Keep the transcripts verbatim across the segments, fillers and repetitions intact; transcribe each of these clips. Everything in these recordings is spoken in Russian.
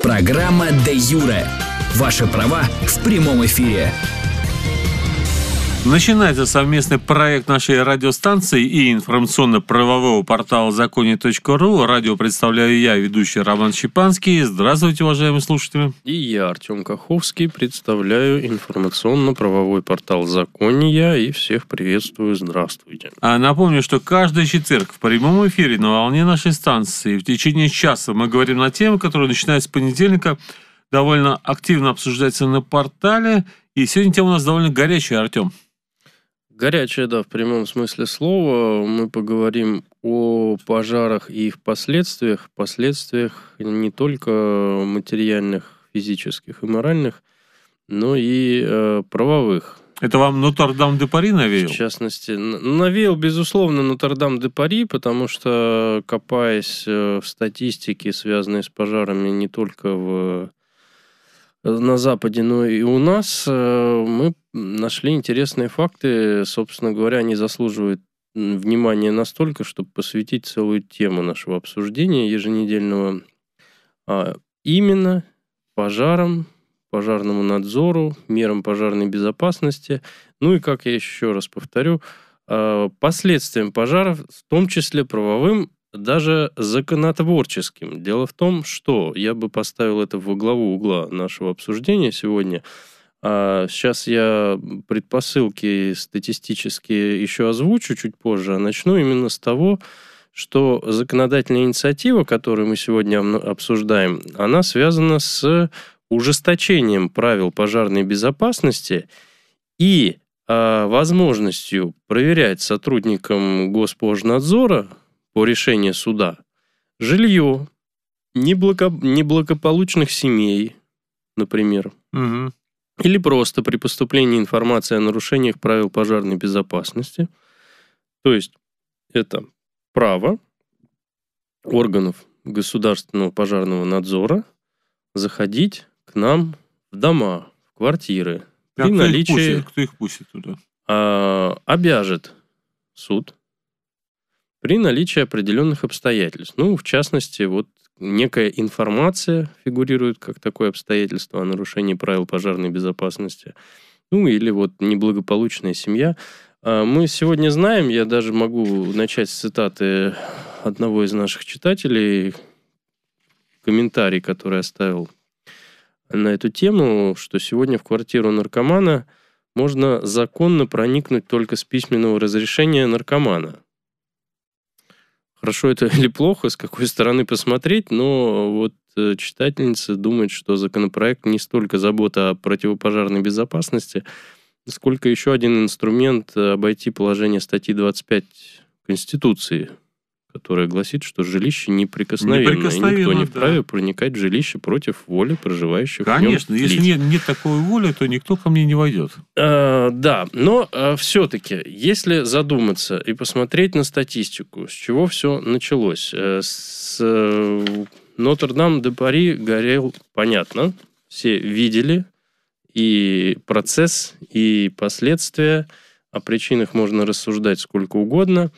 Программа «Де юре». Ваши права в прямом эфире. Начинается совместный проект нашей радиостанции и информационно-правового портала законе точка ру. Радио представляю я, ведущий Роман Щепанский. Здравствуйте, уважаемые слушатели. И я, Артем Каховский, представляю информационно-правовой портал «Закония» и всех приветствую. Здравствуйте. А напомню, что каждый четверг в прямом эфире на волне нашей станции в течение часа мы говорим на темы, которые, начиная с понедельника, довольно активно обсуждаются на портале. И сегодня тема у нас довольно горячая, Артем. Горячая, да, в прямом смысле слова. Мы поговорим о пожарах и их последствиях. Последствиях не только материальных, физических и моральных, но и э, правовых. Это вам Нотр-Дам-де-Пари навеял? В частности, навеял, безусловно, Нотр-Дам-де-Пари, потому что, копаясь в статистике, связанной с пожарами не только в... на Западе, но и у нас, мы нашли интересные факты. Собственно говоря, они заслуживают внимания настолько, чтобы посвятить целую тему нашего обсуждения еженедельного. А именно пожарам, пожарному надзору, мерам пожарной безопасности. Ну и, как я еще раз повторю, последствиям пожаров, в том числе правовым, даже законотворческим. Дело в том, что я бы поставил это во главу угла нашего обсуждения сегодня. А сейчас я предпосылки статистические еще озвучу чуть позже, а начну именно с того, что законодательная инициатива, которую мы сегодня обсуждаем, она связана с ужесточением правил пожарной безопасности и а, возможностью проверять сотрудникам Госпожнадзора по решению суда жилье неблаго... неблагополучных семей, например, угу. или просто при поступлении информации о нарушениях правил пожарной безопасности. То есть это право органов государственного пожарного надзора заходить к нам в дома, в квартиры. А при кто наличии... Их пустит, кто их пустит туда? А, обяжет суд при наличии определенных обстоятельств. Ну, в частности, вот некая информация фигурирует как такое обстоятельство о нарушении правил пожарной безопасности. Ну, или вот неблагополучная семья. Мы сегодня знаем, я даже могу начать с цитаты одного из наших читателей, комментарий, который оставил на эту тему, что сегодня в квартиру наркомана можно законно проникнуть только с письменного разрешения наркомана. Хорошо это или плохо, с какой стороны посмотреть, но вот читательница думает, что законопроект не столько забота о противопожарной безопасности, сколько еще один инструмент обойти положение статьи двадцать пять Конституции, которая гласит, что жилище неприкосновенно, неприкосновенно и никто не да. вправе проникать в жилище против воли проживающих Конечно, в нем если лиц. нет, нет такой воли, то никто ко мне не войдет. А, да, но а, все-таки, если задуматься и посмотреть на статистику, с чего все началось. С Нотр-Дам-де-Пари горел, понятно, все видели и процесс, и последствия. О причинах можно рассуждать сколько угодно.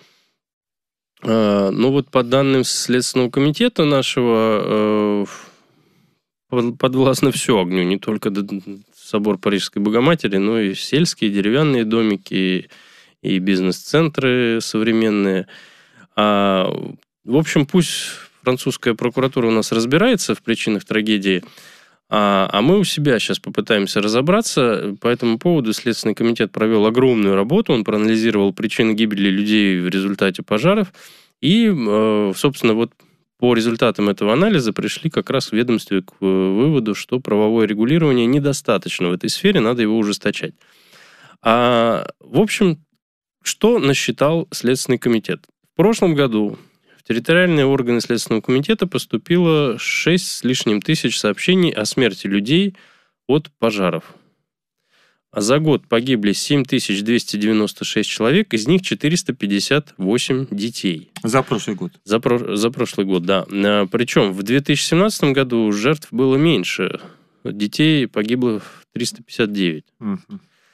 Но вот по данным Следственного комитета нашего, подвластно все огню, не только собор Парижской Богоматери, но и сельские деревянные домики, и бизнес-центры современные. А, в общем, пусть французская прокуратура у нас разбирается в причинах трагедии, а, а мы у себя сейчас попытаемся разобраться. По этому поводу Следственный комитет провел огромную работу, он проанализировал причины гибели людей в результате пожаров, и, собственно, вот по результатам этого анализа пришли как раз в ведомстве к выводу, что правовое регулирование недостаточно в этой сфере, надо его ужесточать. А, в общем, что насчитал Следственный комитет? В прошлом году в территориальные органы Следственного комитета поступило шесть с лишним тысяч сообщений о смерти людей от пожаров. А за год погибли семь тысяч двести девяносто шесть человек, из них четыреста пятьдесят восемь детей. За прошлый год? За, про... за прошлый год, да. Причем в две тысячи семнадцатом году жертв было меньше. Детей погибло триста пятьдесят девять. Угу.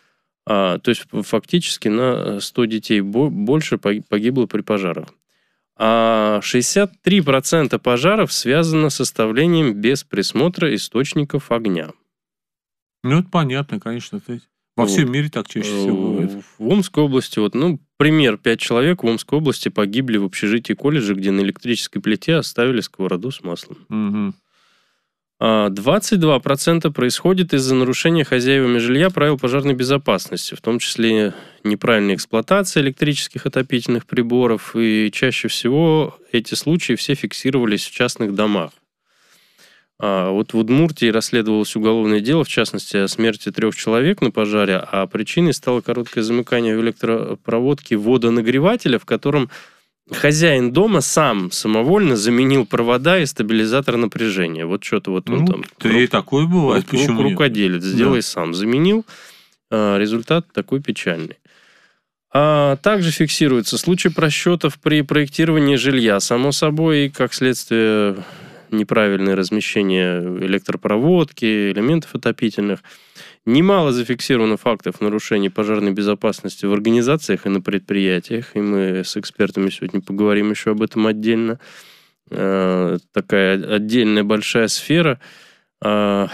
А, то есть фактически на сто детей больше погибло при пожарах. А шестьдесят три процента пожаров связано с оставлением без присмотра источников огня. Ну, это понятно, конечно. Это во всем мире так чаще всего бывает. В Омской области, вот, ну, пример, пять человек в Омской области погибли в общежитии колледжа, где на электрической плите оставили сковороду с маслом. Угу. двадцать два процента происходит из-за нарушения хозяевами жилья правил пожарной безопасности, в том числе неправильной эксплуатации электрических отопительных приборов, и чаще всего эти случаи все фиксировались в частных домах. А вот в Удмуртии расследовалось уголовное дело, в частности, о смерти трех человек на пожаре, а причиной стало короткое замыкание в электропроводке водонагревателя, в котором хозяин дома сам самовольно заменил провода и стабилизатор напряжения. Вот что-то вот он ну, там... Да и такое бывает. Рук, Почему рукоделец, нет? сделай Да. сам. Заменил. А, результат такой печальный. А также фиксируются случаи просчетов при проектировании жилья. Само собой, и как следствие неправильное размещение электропроводки, элементов отопительных. Немало зафиксировано фактов нарушений пожарной безопасности в организациях и на предприятиях, и мы с экспертами сегодня поговорим еще об этом отдельно. Такая отдельная большая сфера. В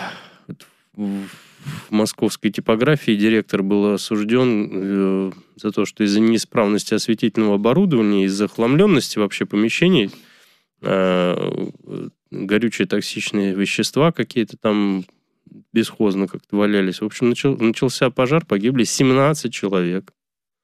московской типографии директор был осужден за то, что из-за неисправности осветительного оборудования, из-за захламленности вообще помещений, горючие токсичные вещества какие-то там бесхозно как-то валялись. В общем, начал, начался пожар, погибли семнадцать человек.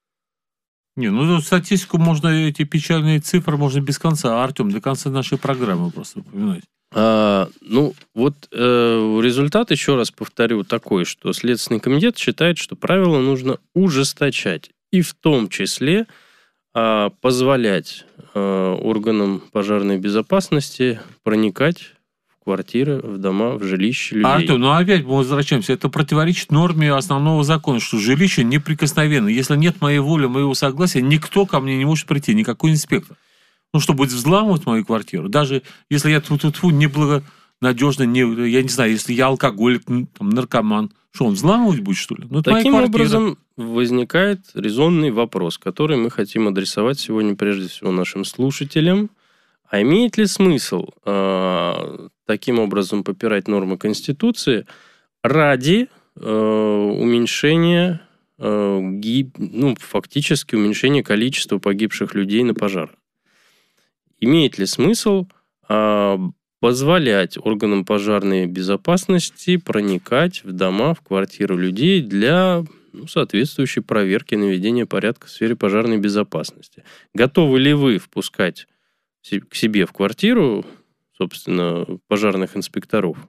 Не, ну статистику можно, эти печальные цифры можно без конца. Артем, до конца нашей программы просто упоминать. А, ну, вот э, результат, еще раз повторю, такой, что Следственный комитет считает, что правила нужно ужесточать. И в том числе э, позволять э, органам пожарной безопасности проникать в квартиры, в дома, в жилища людей. Артем, ну опять мы возвращаемся. Это противоречит норме основного закона, что жилище неприкосновенно. Если нет моей воли, моего согласия, никто ко мне не может прийти, никакой инспектор. Ну, что будет взламывать мою квартиру, даже если я тьфу-тьфу-тьфу неблагонадежно, не, я не знаю, если я алкоголик, там, наркоман, что он взламывать будет, что ли? Ну, таким образом возникает резонный вопрос, который мы хотим адресовать сегодня прежде всего нашим слушателям. А имеет ли смысл э, таким образом попирать нормы Конституции ради э, уменьшения, э, гиб... ну, фактически уменьшения количества погибших людей на пожарах? Имеет ли смысл э, позволять органам пожарной безопасности проникать в дома, в квартиры людей для ну, соответствующей проверки наведения порядка в сфере пожарной безопасности? Готовы ли вы впускать к себе в квартиру, собственно, пожарных инспекторов?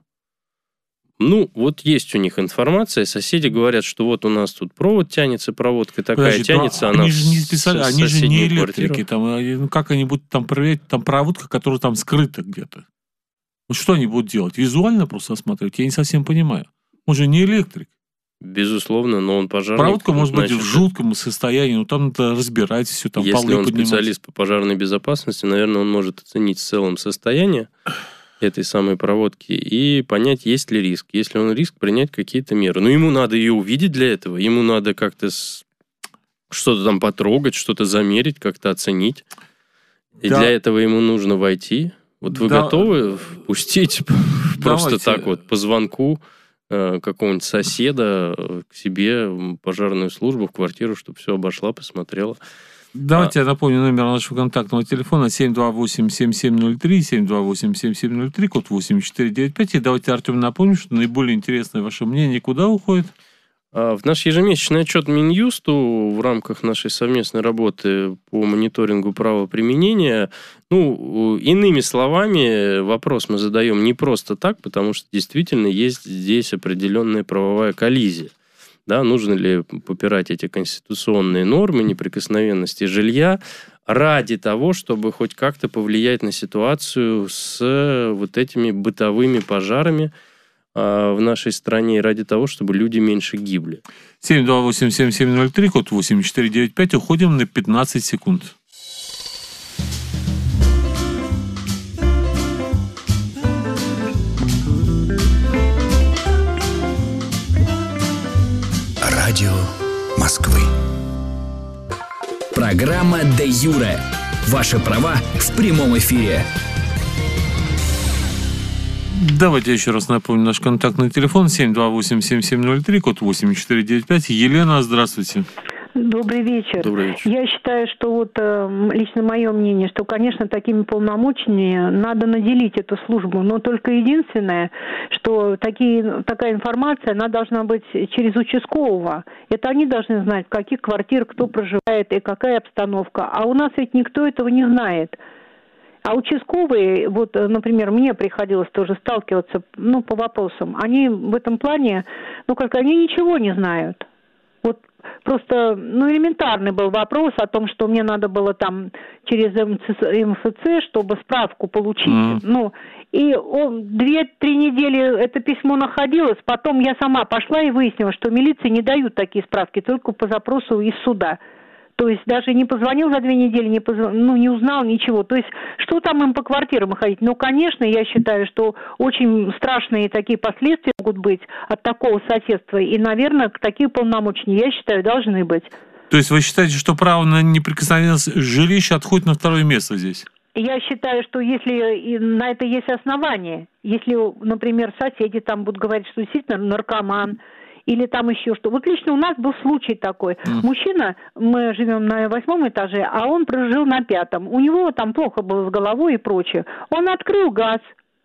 Ну, вот есть у них информация, соседи говорят, что вот у нас тут провод тянется, проводка такая Подожди, тянется, ну, она они же не специально, они же не электрики, там, ну как они будут там проверять, там проводка, которая там скрыта где-то. Ну что они будут делать? Визуально просто осматривать? Я не совсем понимаю. Он же не электрик. Безусловно, но он пожарник. Проводка может быть значит, в жутком состоянии, но там надо разбирать все, там если полы он поднимать. Специалист по пожарной безопасности, наверное, он может оценить в целом состояние этой самой проводки и понять, есть ли риск. Если он риск, принять какие-то меры. Но ему надо ее увидеть для этого, ему надо как-то с... что-то там потрогать, что-то замерить, как-то оценить. И да. Для этого ему нужно войти. Вот вы да. готовы впустить просто так вот по звонку какого-нибудь соседа к себе в пожарную службу, в квартиру, чтобы все обошла, посмотрела? Давайте а. я напомню номер нашего контактного телефона семь два восемь семь семь ноль три, семь два восемь семь семь ноль три, код восемь четыре девять пять. И давайте, Артем, напомним, что наиболее интересное ваше мнение куда уходит? В наш ежемесячный отчет Минюсту в рамках нашей совместной работы по мониторингу правоприменения, ну, иными словами, вопрос мы задаем не просто так, потому что действительно есть здесь определенная правовая коллизия. Да, нужно ли попирать эти конституционные нормы неприкосновенности жилья ради того, чтобы хоть как-то повлиять на ситуацию с вот этими бытовыми пожарами в нашей стране, ради того, чтобы люди меньше гибли. семь два восемь семь семь ноль три, код восемь четыре девять пять. Уходим на пятнадцать секунд. Радио Москвы. Программа «Де юре». Ваши права в прямом эфире. Давайте еще раз напомню наш контактный телефон семь два восемь семь семь ноль три, код восемь четыре девять пять. Елена, здравствуйте. Добрый вечер. Добрый вечер. Я считаю, что вот э, лично мое мнение, что, конечно, такими полномочиями надо наделить эту службу, но только единственное, что такие, такая информация, она должна быть через участкового. Это они должны знать, в каких квартирах кто проживает и какая обстановка. А у нас ведь никто этого не знает. А участковые, вот, например, мне приходилось тоже сталкиваться, ну, по вопросам, они в этом плане, ну, как они ничего не знают. Вот просто, ну, элементарный был вопрос о том, что мне надо было там через эм эф цэ, чтобы справку получить. Mm. Ну, и он, две-три недели это письмо находилось, потом я сама пошла и выяснила, что милиции не дают такие справки, только по запросу из суда. То есть даже не позвонил за две недели, не, позв... ну, не узнал ничего. То есть что там им по квартирам ходить? Ну, конечно, я считаю, что очень страшные такие последствия могут быть от такого соседства. И, наверное, такие полномочия, я считаю, должны быть. То есть вы считаете, что право на неприкосновенность жилища отходит на второе место здесь? Я считаю, что если на это есть основания, если, например, соседи там будут говорить, что действительно наркоман, или там еще что. Вот лично у нас был случай такой. Mm. Мужчина, мы живем на восьмом этаже, а он прожил на пятом. У него там плохо было с головой и прочее. Он открыл газ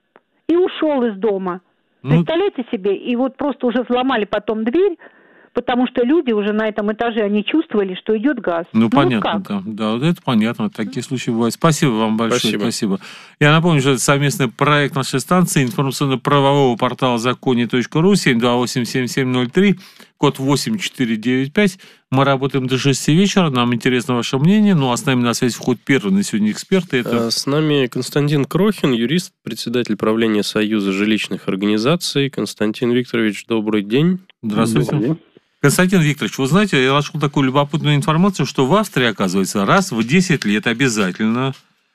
и ушел из дома. Mm. Представляете себе? И вот просто уже взломали потом дверь, потому что люди уже на этом этаже, они чувствовали, что идет газ. Ну, ну понятно, да. Да, вот это понятно. Такие случаи бывают. Спасибо вам большое. Спасибо. Спасибо. Я напомню, что это совместный проект нашей станции информационно-правового портала законе точка ру, семь два восемь семь семь ноль три, код восемь четыре девять пять. Мы работаем до шести вечера. Нам интересно ваше мнение. Ну, а с нами на связь входит первый на сегодня эксперт. Это... С нами Константин Крохин, юрист, председатель правления Союза жилищных организаций. Константин Викторович, добрый день. Здравствуйте. Добрый день. Константин Викторович, вы знаете, я нашел такую любопытную информацию, что в Австрии, оказывается, раз в десять лет обязательно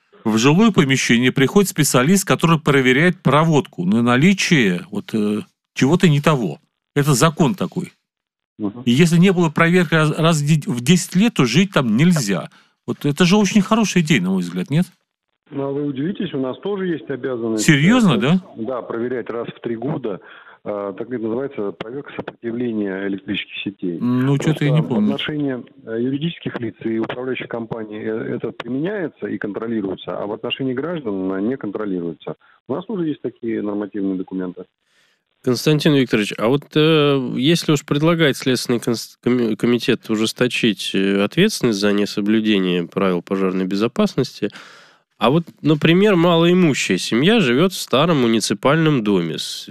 в жилое помещение приходит специалист, который проверяет проводку на наличие вот, э, чего-то не того. Это закон такой. Угу. И если не было проверки раз, раз в десять лет, то жить там нельзя. Вот это же очень хорошая идея, на мой взгляд, нет? Ну, а вы удивитесь, у нас тоже есть обязанность. Серьезно, да? Да, проверять раз в три года. Так это называется проверка сопротивления электрических сетей. Ну, что-то я не помню. В отношении юридических лиц и управляющих компаний это применяется и контролируется, а в отношении граждан не контролируется. У нас уже есть такие нормативные документы. Константин Викторович, а вот э, если уж предлагает Следственный комитет ужесточить ответственность за несоблюдение правил пожарной безопасности, а вот, например, малоимущая семья живет в старом муниципальном доме с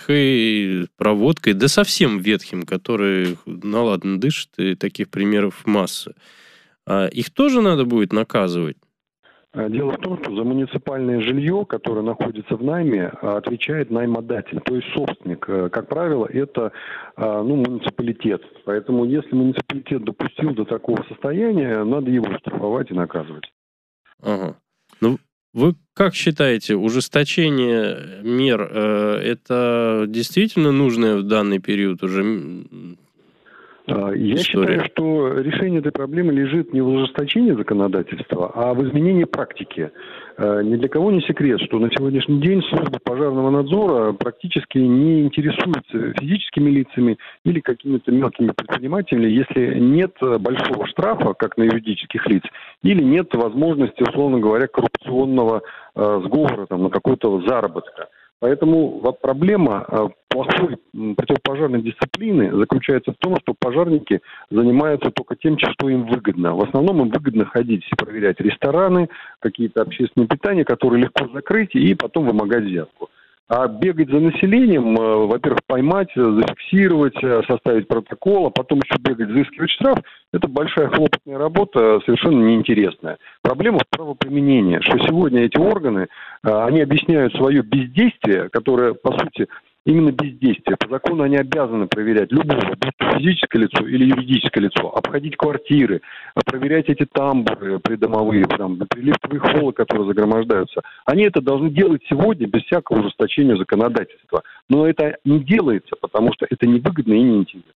ветхой проводкой, да совсем ветхим, который наладно дышит, и таких примеров масса. А их тоже надо будет наказывать? Дело в том, что за муниципальное жилье, которое находится в найме, отвечает наймодатель, то есть собственник. Как правило, это ну, муниципалитет. Поэтому если муниципалитет допустил до такого состояния, надо его штрафовать и наказывать. Ага. Ну, вы как считаете, ужесточение мер э, это действительно нужное в данный период уже Я история? считаю, что решение этой проблемы лежит не в ужесточении законодательства, а в изменении практики. Ни для кого не секрет, что на сегодняшний день служба пожарного надзора практически не интересуется физическими лицами или какими-то мелкими предпринимателями, если нет большого штрафа, как на юридических лиц, или нет возможности, условно говоря, коррупционного э, сговора там, на какой-то заработка. Поэтому проблема плохой противопожарной дисциплины заключается в том, что пожарники занимаются только тем, что им выгодно. В основном им выгодно ходить и проверять рестораны, какие-то общественные питания, которые легко закрыть и потом вымогать взятку. А бегать за населением, во-первых, поймать, зафиксировать, составить протокол, а потом еще бегать, взыскивать штраф, это большая хлопотная работа, совершенно неинтересная. Проблема в правоприменении, что сегодня эти органы, они объясняют свое бездействие, которое, по сути, именно бездействие. По закону они обязаны проверять любого, будь то физическое лицо или юридическое лицо, обходить квартиры, проверять эти тамбуры придомовые, там, прилифтовые холлы, которые загромождаются. Они это должны делать сегодня без всякого ужесточения законодательства. Но это не делается, потому что это невыгодно и неинтересно.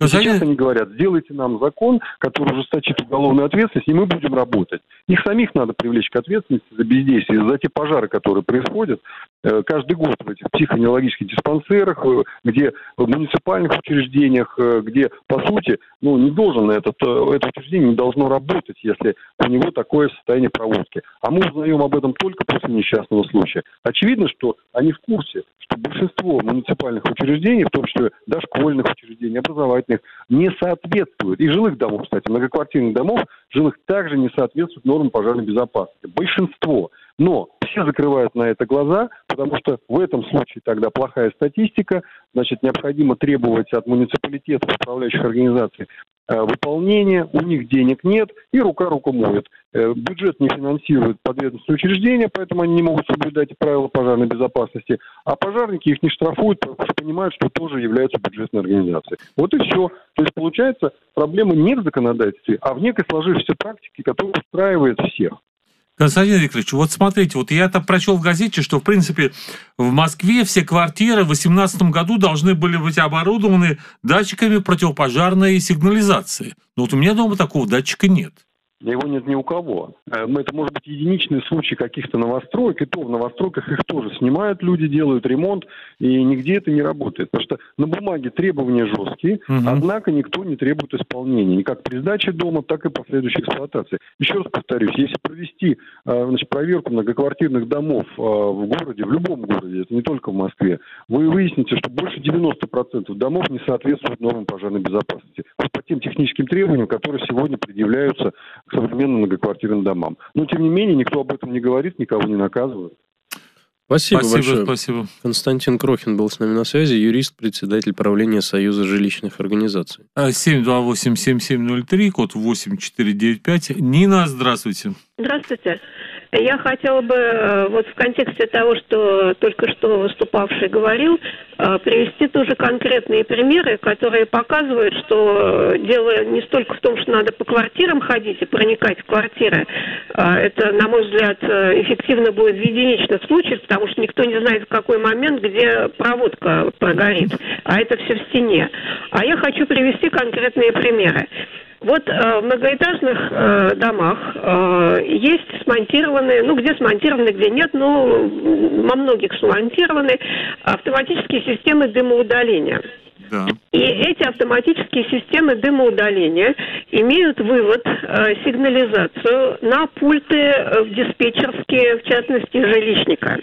И сейчас они говорят, сделайте нам закон, который ужесточит уголовную ответственность, и мы будем работать. Их самих надо привлечь к ответственности за бездействие, за те пожары, которые происходят э, каждый год в этих психоневрологических диспансерах, э, где в муниципальных учреждениях, э, где, по сути, ну, не должен этот, э, это учреждение не должно работать, если у него такое состояние проводки. А мы узнаем об этом только после несчастного случая. Очевидно, что они в курсе, что большинство муниципальных учреждений, в том числе дошкольных учреждений, образовательных, не соответствуют. И жилых домов, кстати, многоквартирных домов, жилых также не соответствуют нормам пожарной безопасности. Большинство. Но все закрывают на это глаза, потому что в этом случае тогда плохая статистика, значит, необходимо требовать от муниципалитетов, управляющих организаций э, выполнения, у них денег нет, и рука руку моет. Э, бюджет не финансирует подведомственные учреждения, поэтому они не могут соблюдать правила пожарной безопасности, а пожарники их не штрафуют, потому что понимают, что тоже являются бюджетной организацией. Вот и все. То есть, получается, проблема не в законодательстве, а в некой сложившейся практике, которая устраивает всех. Константин Викторович, вот смотрите, вот я так прочел в газете, что, в принципе, в Москве все квартиры в две тысячи восемнадцатом году должны были быть оборудованы датчиками противопожарной сигнализации. Но вот у меня дома такого датчика нет. Его нет ни у кого. Это может быть единичный случай каких-то новостроек, и то в новостройках их тоже снимают люди, делают ремонт, и нигде это не работает. Потому что на бумаге требования жесткие, угу. Однако никто не требует исполнения, ни как при сдаче дома, так и последующей эксплуатации. Еще раз повторюсь, если провести, значит, проверку многоквартирных домов в городе, в любом городе, это не только в Москве, вы выясните, что больше девяносто процентов домов не соответствуют нормам пожарной безопасности. По тем техническим требованиям, которые сегодня предъявляются к современным многоквартирным домам. Но, тем не менее, никто об этом не говорит, никого не наказывает. Спасибо, спасибо большое. Спасибо. Константин Крохин был с нами на связи, юрист, председатель правления Союза жилищных организаций. семь два восемь семь семь ноль три, код восемь четыре девять пять. Нина, здравствуйте. Здравствуйте. Я хотела бы вот в контексте того, что только что выступавший говорил, привести тоже конкретные примеры, которые показывают, что дело не столько в том, что надо по квартирам ходить и проникать в квартиры. Это, на мой взгляд, эффективно будет в единичных случаях, потому что никто не знает, в какой момент, где проводка прогорит, а это все в стене. А я хочу привести конкретные примеры. Вот э, в многоэтажных э, домах э, есть смонтированные, ну где смонтированы, где нет, но во многих смонтированы автоматические системы дымоудаления. Да. И эти автоматические системы дымоудаления имеют вывод, э, сигнализацию на пульты э, диспетчерские, в частности, жилищника.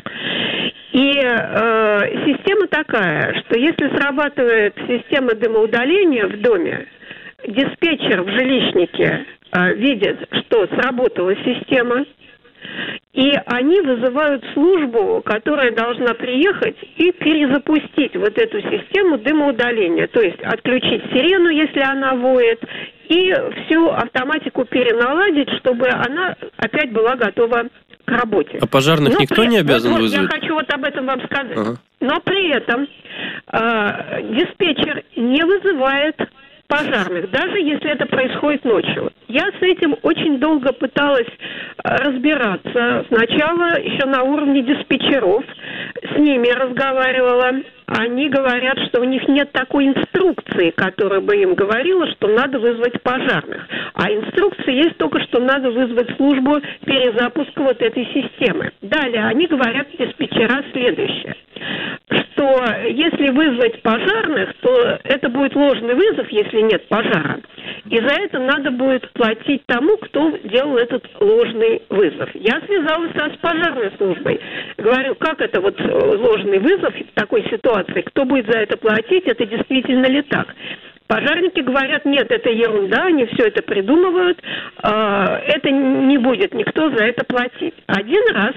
И э, система такая, что если срабатывает система дымоудаления в доме, диспетчер в жилищнике э, видит, что сработала система, и они вызывают службу, которая должна приехать и перезапустить вот эту систему дымоудаления, то есть отключить сирену, если она воет, и всю автоматику переналадить, чтобы она опять была готова к работе. А пожарных Но никто при... не обязан вот, вызвать? Я хочу вот об этом вам сказать. Ага. Но при этом э, диспетчер не вызывает пожарных, даже если это происходит ночью. Я с этим очень долго пыталась разбираться. Сначала еще на уровне диспетчеров, с ними разговаривала. Они говорят, что у них нет такой инструкции, которая бы им говорила, что надо вызвать пожарных. А инструкция есть только, что надо вызвать службу перезапуска вот этой системы. Далее они говорят, диспетчера, следующее, что если вызвать пожарных, то это будет ложный вызов, если нет пожара. И за это надо будет платить тому, кто делал этот ложный вызов. Я связалась с пожарной службой. Говорю, как это вот ложный вызов в такой ситуации? Кто будет за это платить? Это действительно ли так? Пожарники говорят, нет, это ерунда, они все это придумывают. Это не будет никто за это платить. Один раз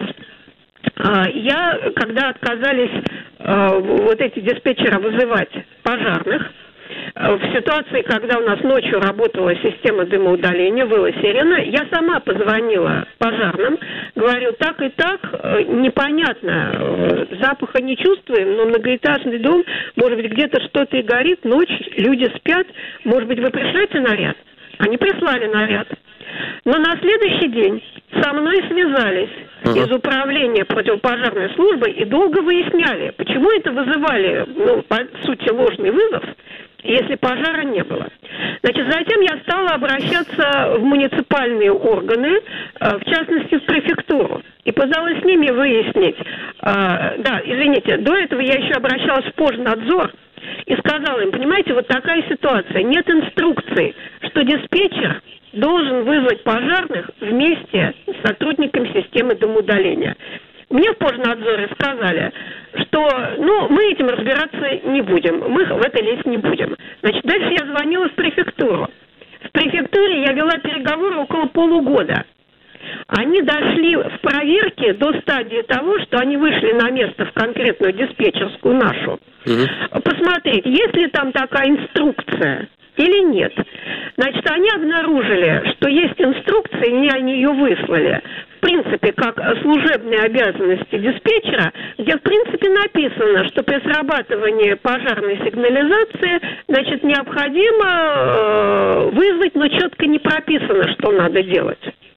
я, когда отказались вот эти диспетчеры вызывать пожарных, в ситуации, когда у нас ночью работала система дымоудаления, выла сирена, я сама позвонила пожарным, говорю, так и так, непонятно, запаха не чувствуем, но многоэтажный дом, может быть, где-то что-то и горит, ночь, люди спят, может быть, вы пришлете наряд? Они прислали наряд. Но на следующий день со мной связались uh-huh. из управления противопожарной службы и долго выясняли, почему это вызывали, ну, по сути, ложный вызов, если пожара не было. Значит, затем я стала обращаться в муниципальные органы, в частности, в префектуру. И пыталась с ними выяснить, да, извините, до этого я еще обращалась в Пожнадзор и сказала им, понимаете, вот такая ситуация, нет инструкции, что диспетчер должен вызвать пожарных вместе с сотрудниками системы домоудаления. Мне в Пожнадзоре сказали, что, ну, мы этим разбираться не будем, мы в это лезть не будем. Значит, дальше я звонила в префектуру. В префектуре я вела переговоры около полугода. Они дошли в проверке до стадии того, что они вышли на место в конкретную диспетчерскую нашу. Угу. Посмотреть, есть ли там такая инструкция или нет. Значит, они обнаружили, что есть инструкция, и они ее выслали. В принципе, как служебные обязанности диспетчера, где, в принципе, написано, что при срабатывании пожарной сигнализации, значит, необходимо э, вызвать, но четко не прописано, что надо делать.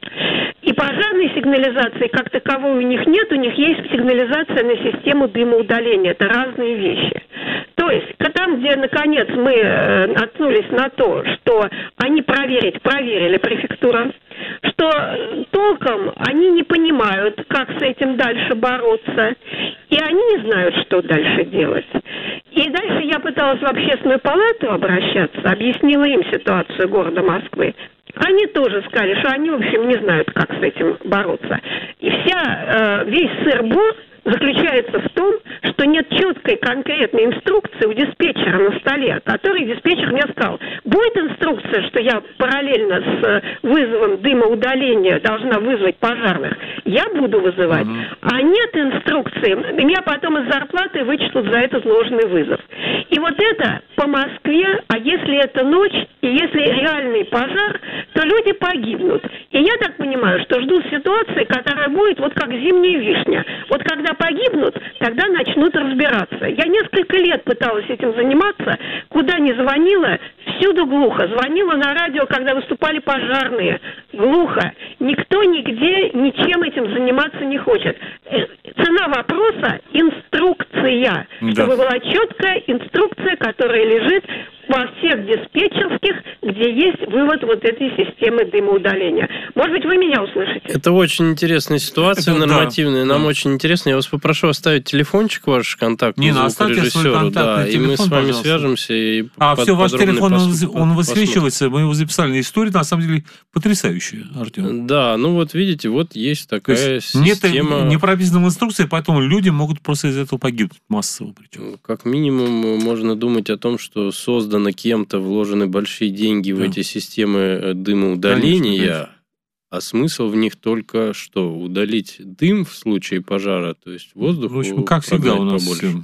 И пожарной сигнализации как таковой у них нет, у них есть сигнализация на систему дымоудаления. Это разные вещи. То есть, там, где, наконец, мы э, наткнулись на то, что они проверить, проверили префектура, что толком они не понимают, как с этим дальше бороться, и они не знают, что дальше делать. И дальше я пыталась в общественную палату обращаться, объяснила им ситуацию города Москвы. Они тоже сказали, что они, в общем, не знают, как с этим бороться. И вся, э, весь сыр-бор заключается в том, что нет четкой конкретной инструкции у диспетчера на столе, который диспетчер мне сказал, будет инструкция, что я параллельно с вызовом дымоудаления должна вызвать пожарных, я буду вызывать, mm-hmm. а нет инструкции, меня потом из зарплаты вычтут за этот ложный вызов. И вот это по Москве, а если это ночь, и если реальный пожар, то люди погибнут. И я так понимаю, что ждут ситуации, которая будет вот как зимняя вишня. Вот когда погибнут, тогда начнут разбираться. Я несколько лет пыталась этим заниматься, куда ни звонила, всюду глухо. Звонила на радио, когда выступали пожарные, глухо. Никто нигде ничем этим заниматься не хочет. Цена вопроса – инструкция. Да. Чтобы была четкая инструкция, которая лежит во всех диспетчерских, где есть вывод вот этой системы дымоудаления. Может быть, вы меня услышите? Это очень интересная ситуация, это, нормативная. Да, Нам да. очень интересно. Я вас попрошу оставить телефончик ваш контактный звукорежиссеру. Да, и мы с вами пожалуйста. свяжемся. И а все, ваш телефон, пос... он высвечивается, мы его записали. История, на самом деле, потрясающая, Артем. Да, ну вот видите, вот есть такая есть система. Нет, не прописана в инструкции, поэтому люди могут просто из этого погибнуть массово. Причем. Как минимум, можно думать о том, что создан кем-то, вложены большие деньги да. в эти системы дымоудаления, конечно, конечно. А смысл в них только что? Удалить дым в случае пожара, то есть воздух. В общем, как всегда у нас побольше.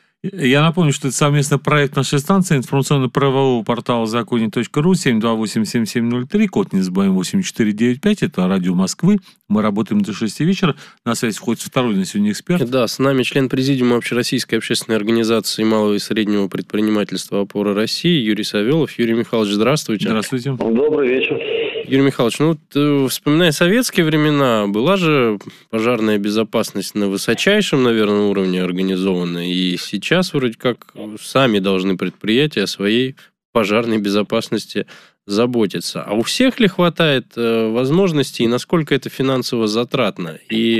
Я напомню, что это совместный проект нашей станции информационно-правового портала законе точка ру семь два восемь семь семь ноль три, код не забываем восемь четыре девять пять, это радио Москвы. Мы работаем до шести вечера. На связь входит второй на сегодня эксперт. Да, с нами член президиума Общероссийской общественной организации малого и среднего предпринимательства «Опора России» Юрий Савелов. Юрий Михайлович, здравствуйте. Здравствуйте. Добрый вечер. Юрий Михайлович, ну, вот, вспоминая советские времена, была же пожарная безопасность на высочайшем, наверное, уровне организована. И сейчас вроде как сами должны предприятия о своей пожарной безопасности заботиться. А у всех ли хватает э, возможностей и насколько это финансово затратно? И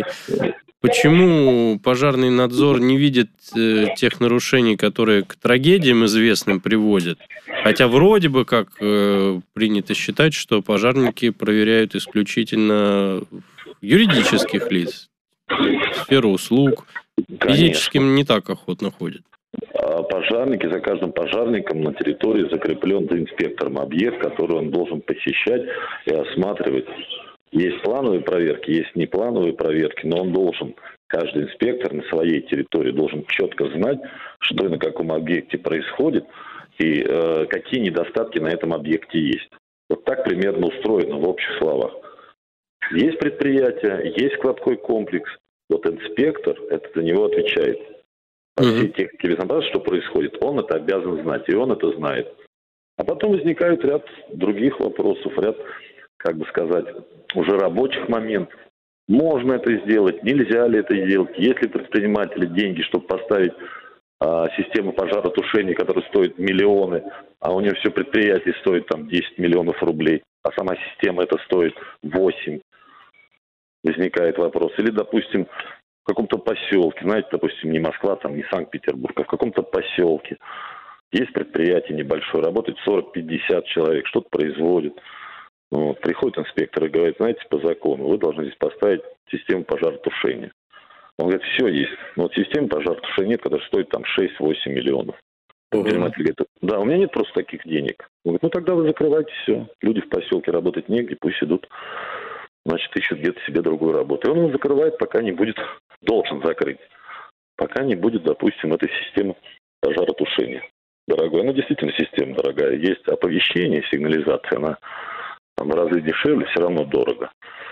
почему пожарный надзор не видит э, тех нарушений, которые к трагедиям известным приводят? Хотя вроде бы как э, принято считать, что пожарники проверяют исключительно юридических лиц, сферу услуг. Физическим не так охотно ходят. Пожарники, за каждым пожарником на территории закреплен за инспектором объект, который он должен посещать и осматривать. Есть плановые проверки, есть неплановые проверки, но он должен, каждый инспектор на своей территории должен четко знать, что и на каком объекте происходит, и э, какие недостатки на этом объекте есть. Вот так примерно устроено в общих словах. Есть предприятие, есть складской комплекс, вот инспектор, это за него отвечает. По всей технике безопасности, что происходит, он это обязан знать, и он это знает. А потом возникает ряд других вопросов, ряд, как бы сказать, уже рабочих моментов. Можно это сделать, нельзя ли это сделать, есть ли предприниматели деньги, чтобы поставить а система пожаротушения, которая стоит миллионы, а у нее все предприятие стоит там десять миллионов рублей, а сама система это стоит восемь. Возникает вопрос. Или, допустим, в каком-то поселке, знаете, допустим, не Москва, там, не Санкт-Петербург, а в каком-то поселке есть предприятие небольшое, работает сорок-пятьдесят человек, что-то производит. Вот. Приходит инспектор и говорит, знаете, по закону вы должны здесь поставить систему пожаротушения. Он говорит, все есть. Но вот системы пожаротушения нет, которая стоит там шесть-восемь миллионов. Предприниматель говорит, да, у меня нет просто таких денег. Он говорит, ну тогда вы закрывайте все. Люди в поселке работать негде, пусть идут, значит, ищут где-то себе другую работу. И он его закрывает, пока не будет, должен закрыть, пока не будет, допустим, этой системы пожаротушения. Дорогой, она действительно система дорогая. Есть оповещение, сигнализация, она там в разы дешевле, все равно дорого.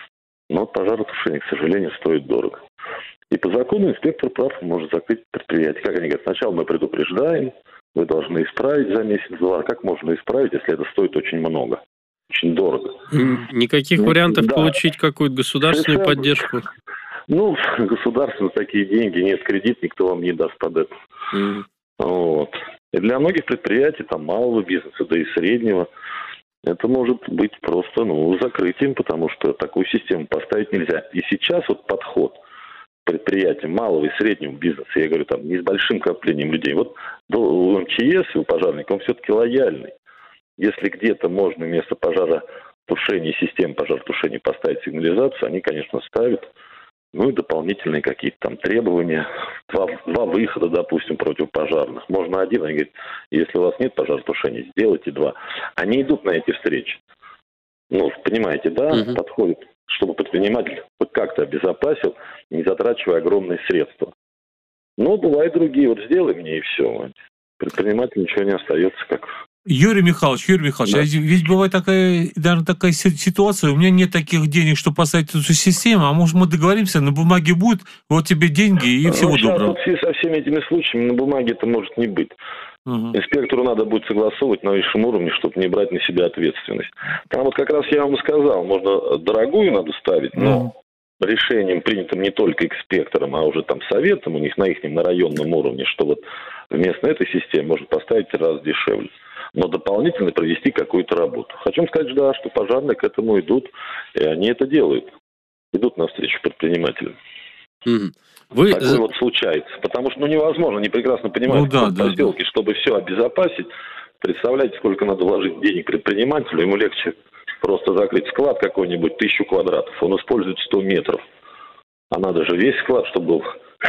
Но пожаротушение, к сожалению, стоит дорого. И по закону инспектор прав может закрыть предприятие. Как они говорят, сначала мы предупреждаем, вы должны исправить за месяц-два. Как можно исправить, если это стоит очень много, очень дорого? Никаких ну, вариантов да. получить какую-то государственную Совершенно. поддержку? Ну, государство такие деньги, нет, кредит никто вам не даст под это. Mm. Вот. И для многих предприятий, там, малого бизнеса, да и среднего, это может быть просто, ну, закрытием, потому что такую систему поставить нельзя. И сейчас вот подход предприятиям малого и среднего бизнеса, я говорю, там, не с большим коплением людей. Вот у эм че эс, у пожарника, он все-таки лояльный. Если где-то можно вместо пожаротушения, системы пожаротушения поставить сигнализацию, они, конечно, ставят. Ну и дополнительные какие-то там требования. Два, два выхода, допустим, противопожарных. Можно один, они говорят, если у вас нет пожаротушения, сделайте два. Они идут на эти встречи. Ну, понимаете, да, uh-huh. подходит, чтобы предприниматель хоть как-то обезопасил, не затрачивая огромные средства. Но бывают другие, вот сделай мне и все. Предпринимателю ничего не остается, как... Юрий Михайлович, Юрий Михайлович, да. а ведь бывает такая, даже такая ситуация, у меня нет таких денег, чтобы поставить эту систему, а может мы договоримся, на бумаге будет, вот тебе деньги и всего ну, доброго. Вот со всеми этими случаями на бумаге это может не быть. Угу. Инспектору надо будет согласовывать на высшем уровне, чтобы не брать на себя ответственность. Там вот как раз я вам и сказал, можно дорогую надо ставить, но угу. решением, принятым не только инспектором, а уже там советом у них на их на районном уровне, что вот вместо этой системы можно поставить в раз дешевле. Но дополнительно провести какую-то работу. Хочу сказать, да, что пожарные к этому идут, и они это делают. Идут навстречу предпринимателям. Mm-hmm. Вы... Такое вот случается. Потому что ну, невозможно, они прекрасно понимают, ну, да, в да, поселке, да. чтобы все обезопасить. Представляете, сколько надо вложить денег предпринимателю, ему легче просто закрыть склад какой-нибудь, тысячу квадратов. Он использует сто метров. А надо же весь склад, чтобы был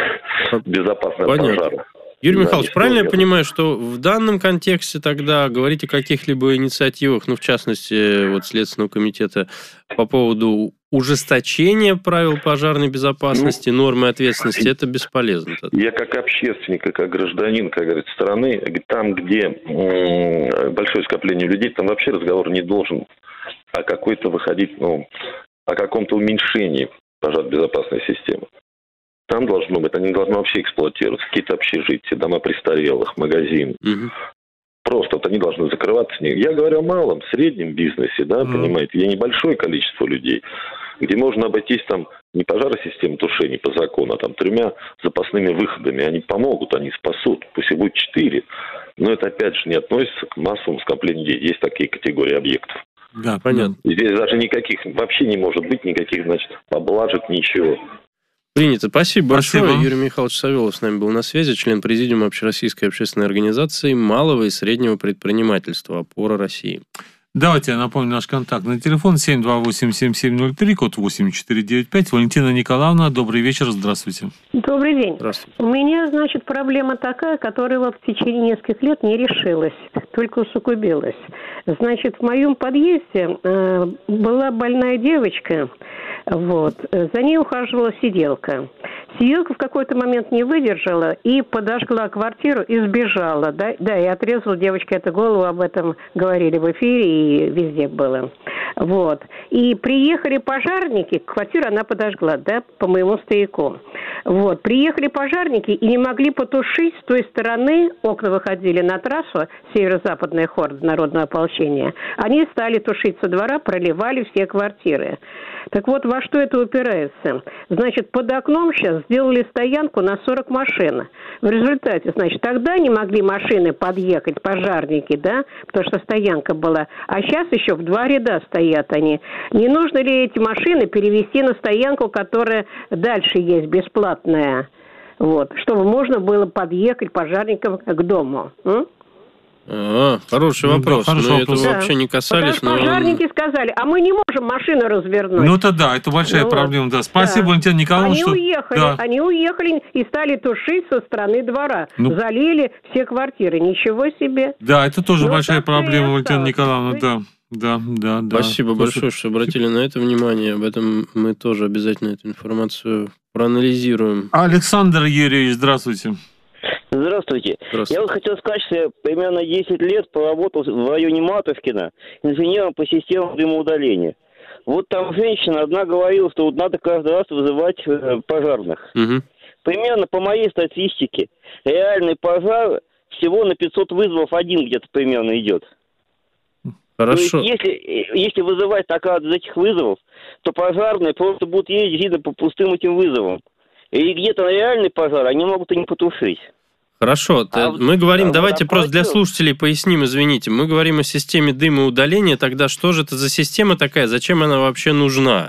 безопасный от пожара. Юрий да, Михайлович, правильно я понимаю, что в данном контексте тогда говорить о каких-либо инициативах, ну, в частности, вот Следственного комитета по поводу ужесточения правил пожарной безопасности, ну, нормы ответственности, это бесполезно. Я как общественник, как гражданин, как говорится, страны, там, где большое скопление людей, там вообще разговор не должен о какой-то выходить, ну, о каком-то уменьшении пожаробезопасной системы. Там должно быть, они должны вообще эксплуатироваться, какие-то общежития, дома престарелых, магазины. Угу. Просто вот они должны закрываться. Я говорю о малом, среднем бизнесе, да, угу. понимаете, я небольшое количество людей, где можно обойтись там не пожаросистемой тушения по закону, а там тремя запасными выходами. Они помогут, они спасут, пусть и будет четыре. Но это опять же не относится к массовому скоплению людей. Есть такие категории объектов. Да, понятно. Здесь даже никаких, вообще не может быть никаких, значит, поблажек, ничего. Принято. Спасибо, Спасибо большое. Юрий Михайлович Савелов с нами был на связи, член президиума Общероссийской общественной организации малого и среднего предпринимательства «Опора России». Давайте я напомню наш контакт на телефон семь два восемь семь семь ноль три, код восемь четыре девять пять. Валентина Николаевна, добрый вечер, здравствуйте. Добрый день. Здравствуйте. У меня, значит, проблема такая, которая в течение нескольких лет не решилась, только усугубилась. Значит, в моем подъезде э, была больная девочка, вот, за ней ухаживала сиделка. Сиделка в какой-то момент не выдержала и подожгла квартиру и сбежала. Да, да, и отрезала девочке эту голову, об этом говорили в эфире и везде было. Вот. И приехали пожарники, квартира она подожгла, да, по моему стояку. Вот. Приехали пожарники и не могли потушить с той стороны, окна выходили на трассу, северо-западная хорда народного ополчения. Они стали тушить со двора, проливали все квартиры. Так вот, во что это упирается? Значит, под окном сейчас сделали стоянку на сорок машин. В результате, значит, тогда не могли машины подъехать, пожарники, да, потому что стоянка была. А сейчас еще в два ряда стоят они. Не нужно ли эти машины перевести на стоянку, которая дальше есть, бесплатная? Вот, чтобы можно было подъехать пожарникам к дому. М? А, хороший Ну, вопрос. да, хороший Мы вопрос. этого Да. вообще не касались. Потому что пожарники сказали, а мы не можем машину развернуть. Ну, это да, это большая Ну, проблема, да. Спасибо, да. Валентина Николаевна, Они что... уехали, Да. они уехали и стали тушить со стороны двора. Ну. Залили все квартиры. Ничего себе. Да, это тоже Ну, большая так и проблема, Валентина осталось. Николаевна, да. Да, да, да. Спасибо Слушай, большое, что обратили на это внимание. Об этом мы тоже обязательно эту информацию проанализируем. Александр Юрьевич, здравствуйте. Здравствуйте. Здравствуйте. Я вот хотел сказать, что я примерно десять лет поработал в районе Матушкина инженером по системам дымоудаления. Вот там женщина одна говорила, что вот надо каждый раз вызывать э, пожарных. Угу. Примерно по моей статистике реальный пожар всего на пятьсот вызовов один где-то примерно идет. Хорошо. То есть, если, если вызывать так из этих вызовов, то пожарные просто будут ездить видно по пустым этим вызовам. И где-то на реальный пожар они могут и не потушить. Хорошо, А т- вот- мы говорим, а давайте вот просто для оплатил. слушателей поясним, извините. Мы говорим о системе дымоудаления, тогда что же это за система такая, зачем она вообще нужна?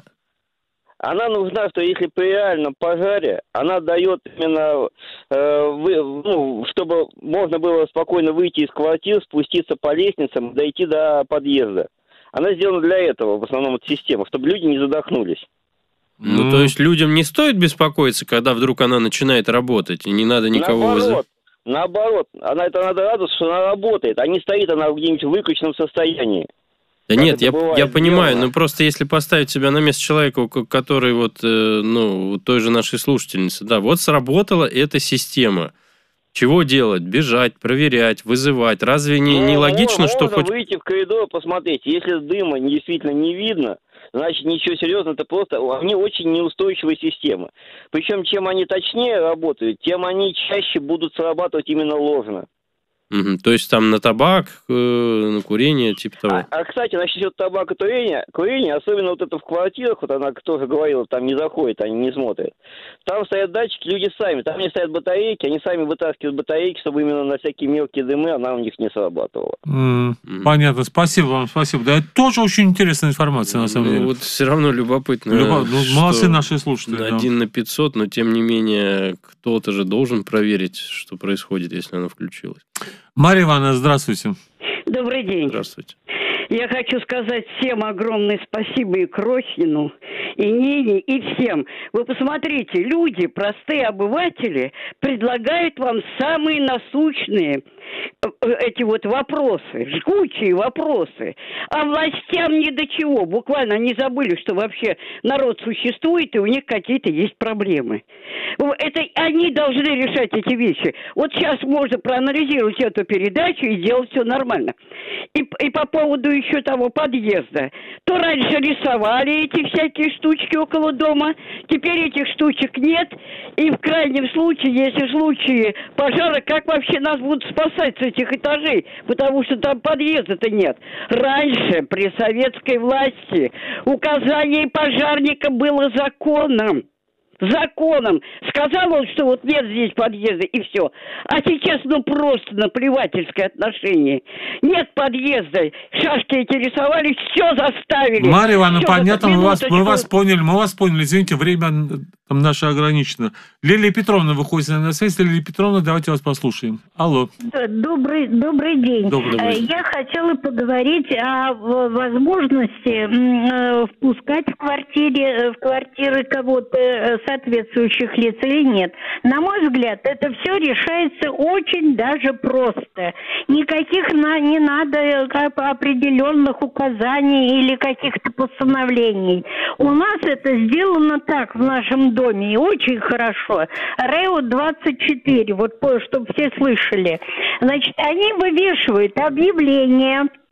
Она нужна, что если при реальном пожаре, она дает именно, э, вы, ну, чтобы можно было спокойно выйти из квартир, спуститься по лестницам, дойти до подъезда. Она сделана для этого, в основном, эта система, чтобы люди не задохнулись. Ну, Ну. то есть людям не стоит беспокоиться, когда вдруг она начинает работать, и не надо никого наоборот, вызывать? наоборот, она, это надо радоваться, что она работает, а не стоит она где-нибудь в выключенном состоянии. Да Как нет, это я, бывает я понимаю, сделано. но просто если поставить себя на место человека, у ко- который вот, э, ну, у той же нашей слушательницы, да, вот сработала эта система. Чего делать? Бежать, проверять, вызывать. Разве не, Ну, не логично, можно что хоть... выйти в коридор, посмотреть. Если дыма действительно не видно, значит, ничего серьезного, это просто... Они очень неустойчивые системы. Причем, чем они точнее работают, тем они чаще будут срабатывать именно ложно. Мгм, то есть там на табак, э, на курение, типа того. А, а, кстати, насчет табака курения, курения, особенно вот это в квартирах, вот она тоже говорила, там не заходит, они не смотрят. Там стоят датчики, люди сами, там не стоят батарейки, они сами вытаскивают батарейки, чтобы именно на всякие мелкие дымы она у них не срабатывала. М, Мгм. Понятно, спасибо вам, спасибо. Да, это тоже очень интересная информация, на самом Ну, деле. вот все равно любопытно. Любо- ну, что молодцы наши слушатели. да. Один на пятьсот, но тем не менее кто-то же должен проверить, что происходит, если она включилась. Марья Ивановна, здравствуйте. Добрый день. Здравствуйте. Я хочу сказать всем огромное спасибо и Крохину, и Нине, и всем. Вы посмотрите, люди, простые обыватели, предлагают вам самые насущные э, эти вот вопросы, жгучие вопросы. А властям ни до чего. Буквально они забыли, что вообще народ существует, и у них какие-то есть проблемы. Это они должны решать эти вещи. Вот сейчас можно проанализировать эту передачу и делать все нормально. И, и по поводу еще того подъезда. То раньше рисовали эти всякие штучки около дома, теперь этих штучек нет. И в крайнем случае, если в случае пожара, как вообще нас будут спасать с этих этажей? Потому что там подъезда-то нет. Раньше, при советской власти, указание пожарника было законом. Законом. Сказал он, что вот нет здесь подъезда, и все. А сейчас, ну, просто наплевательское отношение. Нет подъезда. Шашки эти рисовали, все заставили. Марья Ивановна, Всё, понятно, мы вас, мы минуточку. вас поняли, мы вас поняли. Извините, время там наше ограничено. Лилия Петровна выходит на связь. Лилия Петровна, давайте вас послушаем. Алло. Добрый, добрый день. Добрый Э, день. Я хотела поговорить о в- возможности м, э, впускать в квартире, э, в квартиры кого-то э, соответствующих лиц или нет. На мой взгляд, это все решается очень даже просто. Никаких на, не надо э, как бы определенных указаний или каких-то постановлений. У нас это сделано так в нашем доме, и очень хорошо. РЭО двадцать четыре, вот чтобы все слышали. Значит, они вывешивают объявления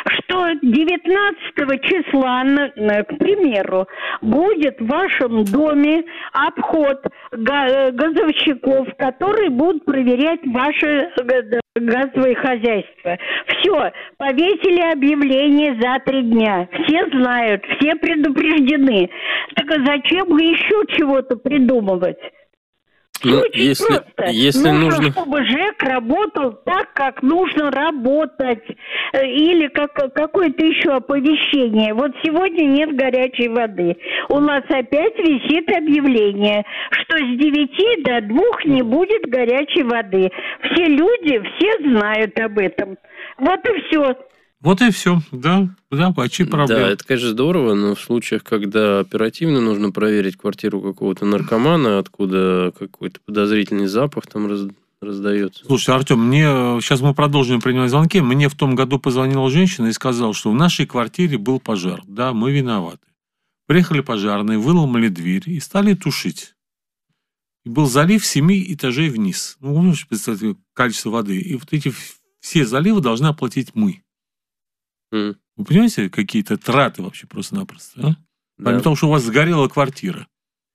что девятнадцатого числа, к примеру, будет в вашем доме обход газовщиков, которые будут проверять ваше газовое хозяйство. Все, повесили объявление за три дня. Все знают, все предупреждены. Так а зачем бы еще чего-то придумывать? Ну, если, если нужно, нужно, чтобы ЖЭК работал так, как нужно работать. Или как, какое-то еще оповещение. Вот сегодня нет горячей воды. У нас опять висит объявление, что с девяти до двух не будет горячей воды. Все люди, все знают об этом. Вот и все. Вот и все, да, да, почти проблема. Да, это, конечно, здорово, но в случаях, когда оперативно нужно проверить квартиру какого-то наркомана, откуда какой-то подозрительный запах там раз, раздается. Слушай, Артем, мне сейчас мы продолжим принимать звонки. Мне в том году позвонила женщина и сказала, что в нашей квартире был пожар. Да, мы виноваты. Приехали пожарные, выломали дверь и стали тушить. И был залив семи этажей вниз. Ну, можешь представить количество воды. И вот эти все заливы должны оплатить мы. Mm. Вы понимаете, какие-то траты вообще просто-напросто, а? Да. Потому что у вас сгорела квартира.